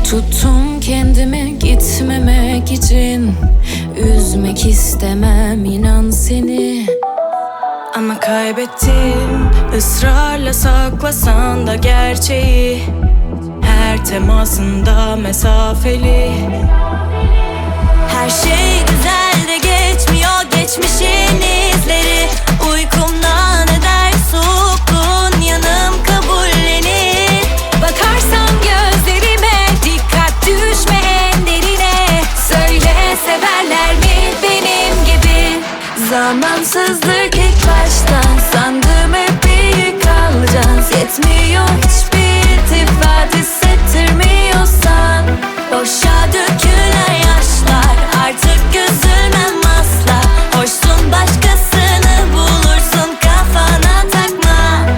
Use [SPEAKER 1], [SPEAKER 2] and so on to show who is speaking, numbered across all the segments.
[SPEAKER 1] Tuttum kendimi gitmemek için, üzmek istemem inan seni. Ama kaybettim, ısrarla saklasan da gerçeği. Her temasında mesafeli. Her şey güzel de geçmiyor geçmişin izleri. Uykumdan eder soğukluğun, yanım kabullenir. Bakarsan gözlerime, dikkat düşme en derine. Söyle, severler mi benim gibi? Zamansızlık ilk baştan, sandım hep iyi kalacağız. Yetmiyor hiçbir iltifat, hissettirmiyorsan. Boşa dökülen yaşlar, artık üzülmem asla. Hoşsun, başkasını bulursun, kafana takma.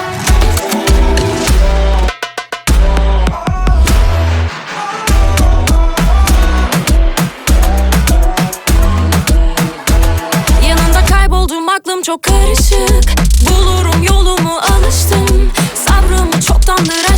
[SPEAKER 1] Yanında kayboldum, aklım çok karışık. Bulurum yolumu, alıştım. Sabrımı çoktandır